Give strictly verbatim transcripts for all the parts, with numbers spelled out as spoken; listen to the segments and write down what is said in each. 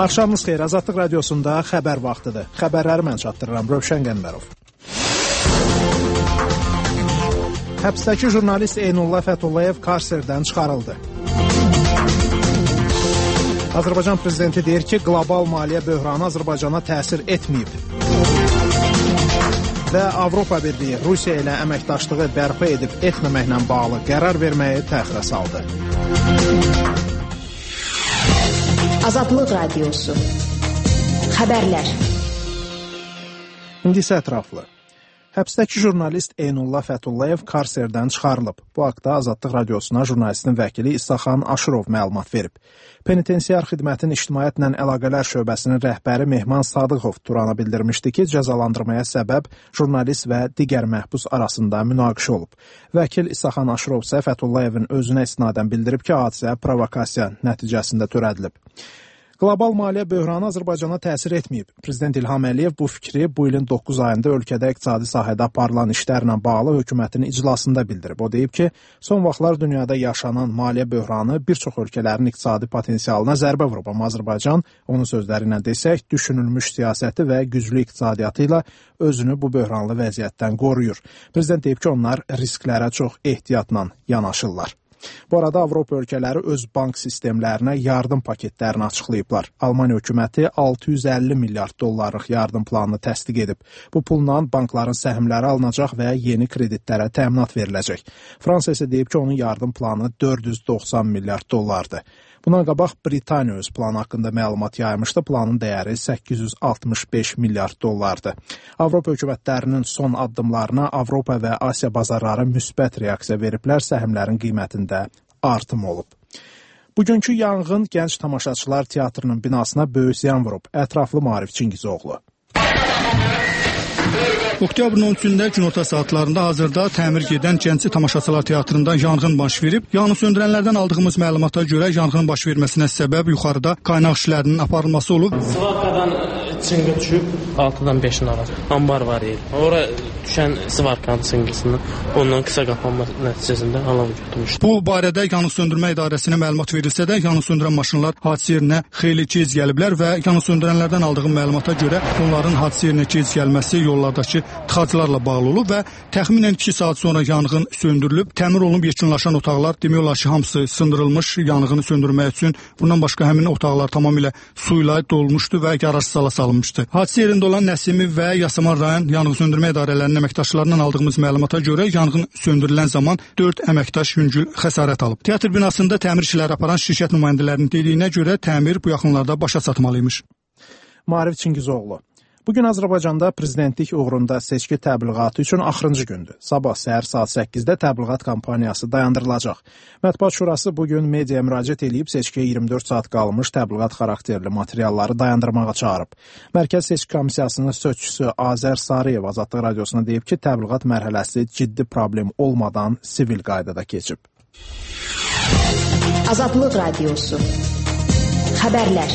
Axşamınız xeyir, Azadlıq Radiosunda xəbər vaxtıdır. Xəbərləri mən çatdırıram, Rövşən Qəmbərov. Həbsdəki jurnalist Eynullah Fəthullayev karserdən çıxarıldı. Azərbaycan prezidenti deyir ki, qlobal maliyyə böhranı Azərbaycana təsir etməyib. Və Avropa Birliyi Rusiya ilə əməkdaşlığı bərpa edib etməməklə bağlı qərar verməyi təxirə saldı. Azadlıq Radiosu. Xəbərlər. İndi isə ətraflı. Həbsdəki jurnalist Eynullah Fəthullayev karserdən çıxarılıb. Bu haqda Azadlıq Radiosuna jurnalistin vəkili İsaxan Aşırov məlumat verib. Penitensiar xidmətin İctimaiyyətlə Əlaqələr şöbəsinin rəhbəri Mehman Sadıqov Turana bildirmişdi ki, cəzalandırmaya səbəb jurnalist və digər məhbus arasında münaqişə olub. Vəkil İsaxan Aşırov isə Fətullayevin özünə istinadən bildirib ki, hadisə provokasiya nəticəsində törədilib. Qlobal maliyyə böhranı Azərbaycana təsir etməyib. Prezident İlham Əliyev bu fikri bu ilin doqquz ayında ölkədə iqtisadi sahədə aparılan işlərlə bağlı hökumətin iclasında bildirib. O deyib ki, son vaxtlar dünyada yaşanan maliyyə böhranı bir çox ölkələrin iqtisadi potensialına zərbə vurub. Amma Azərbaycan, onun sözləri ilə desək, düşünülmüş siyasəti və güclü iqtisadiyyatı ilə özünü bu böhranlı vəziyyətdən qoruyur. Prezident deyib ki, onlar risklərə çox ehtiyatla yanaşırlar. Bu arada Avropa ölkələri öz bank sistemlərinə yardım paketlərini açıqlayıblar. Almaniya hökuməti altı yüz əlli milyard dollarlıq yardım planını təsdiq edib. Bu pulla bankların səhmləri alınacaq və yeni kreditlərə təminat veriləcək. Fransa isə deyib ki, onun yardım planı dörd yüz doxsan milyard dollardır. Bundan qabaq Britaniya öz planı haqqında məlumat yaymışdı. Planın dəyəri səkkiz yüz altmış beş milyard dollardır. Avropa hökumətlərinin son addımlarına Avropa və Asiya bazarları müsbət reaksiya veriblər, səhmlərin qiymətində artım olub. Bugünkü yanğın gənc tamaşaçılar teatrının binasına böyük ziyan vurub. Ətraflı Maarif Çingizoğlu. Oktyabrın on üçündə günorta saatlarında hazırda təmir gedən Gəncə Tamaşaçılar Teatrında yanğın baş verib. Yanğın söndürənlərdən aldığımız məlumata görə yanğın baş verməsinə səbəb yuxarıda qaynaq işlərinin aparılması olub. Sıvarkadan çınqı düşüb, altıdan beşin arası. Ambar var yer. Ora düşən sıvarkanın çınqısından ondan qısa qapanma nəticəsində alov götürmüşdü. Bu barədə yanğın söndürmə idarəsinə məlumat verilsə də, yanğın söndürən maşınlar hadisə yerinə xeyli gec gəliblər və yanğın söndürənlərdən aldığım məlumata görə onların hadisə yerinə gec gəlməsi yollardakı tıxaclarla bağlı olub və təxminən iki saat sonra yanğın söndürülüb. Təmir olunub yekunlaşan otaqlar demək olar ki, hamısı sındırılmış yanğını söndürmək üçün. Bundan başqa həmin otaqlar tamamilə su ilə dolmuşdu və yararsız hala salınmışdı. Hadisə yerində olan Nəsimi və Yasamal rayon yanğın söndürmə idarələrinin əməkdaşlarından aldığımız məlumata görə yanğın söndürülən zaman dörd əməkdaş yüngül xəsarət alıb. Teatr binasında təmir işləri aparan şirkət nümayəndələrinin dediyinə görə təmir bu yaxınlarda başa çatmalıymış. Maarif Çingizoğlu. Bugün Azərbaycanda prezidentlik uğrunda seçki təbliğatı üçün axırıncı gündür. Sabah səhər saat səkkizdə təbliğat kampaniyası dayandırılacaq. Mətbuat Şurası bugün mediaya müraciət edib seçkiyə iyirmi dörd saat qalmış təbliğat xarakterli materialları dayandırmağa çağırıb. Mərkəz Seçki Komissiyasının sözçüsü Azər Sarıyev Azadlıq Radiosuna deyib ki, təbliğat mərhələsi ciddi problem olmadan sivil qaydada keçib. Azadlıq Radiosu. Xəbərlər.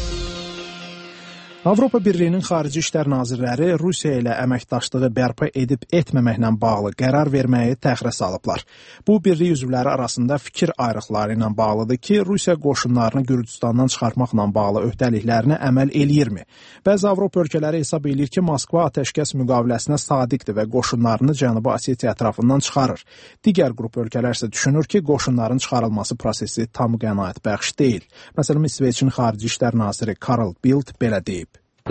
Avropa Birliyinin Xarici İşlər Nazirləri Rusiya ilə əməkdaşlığı bərpa edib etməməklə bağlı qərar verməyi təxirə salıblar. Bu, birlik üzvləri arasında fikir ayrıqları ilə bağlıdır ki, Rusiya qoşunlarını Gürcüstandan çıxartmaqla bağlı öhdəliklərinə əməl eləyirmi? Bəzi Avropa ölkələri hesab edir ki, Moskva atəşkəs müqaviləsinə sadiqdir və qoşunlarını Cənubi Osetiya ətrafından çıxarır. Digər qrup ölkələr isə düşünür ki, qoşunların çıxarılması prosesi tam qənaət bəxş deyil. Məsələn, İsveçin Xarici İşlər Naziri Karl Bildt belə deyib.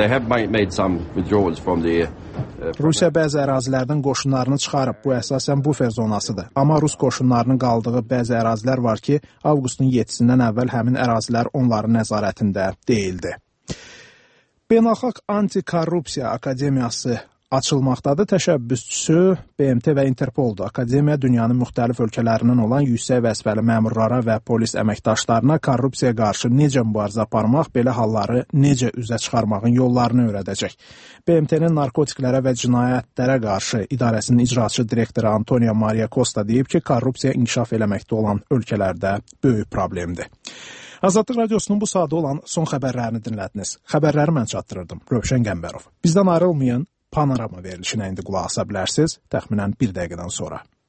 Rusiya bəzi ərazilərdən qoşunlarını çıxarıb, bu əsasən bufer zonasıdır. Amma Rus qoşunlarının qaldığı bəzi ərazilər var ki, avqustun yeddisindən əvvəl həmin ərazilər onların nəzarətində deyildi. Beynəlxalq Antikorrupsiya Akademiyası açılmaqdadır. Təşəbbüsçüsü B M T və Interpoldur. Akademiya dünyanın müxtəlif ölkələrindən olan yüksək vəzifəli məmurlara və polis əməkdaşlarına korrupsiyaya qarşı necə mübarizə aparmaq, belə halları necə üzə çıxarmağın yollarını öyrədəcək. B M T-nin narkotiklərə və cinayətlərə qarşı idarəsinin icraçı direktoru Antonio Maria Costa deyib ki, korrupsiya inkişaf eləməkdə olan ölkələrdə böyük problemdir. Azadlıq Radiosunun bu sadə olan son xəbərlərini dinlədiniz. Xəbərləri mən çatdırırdım. Rövşən Qəmbərov. Bizdən ayrılmayın. Panorama verilişinə indi qulaq asa bilərsiniz, təxminən bir dəqiqədən sonra.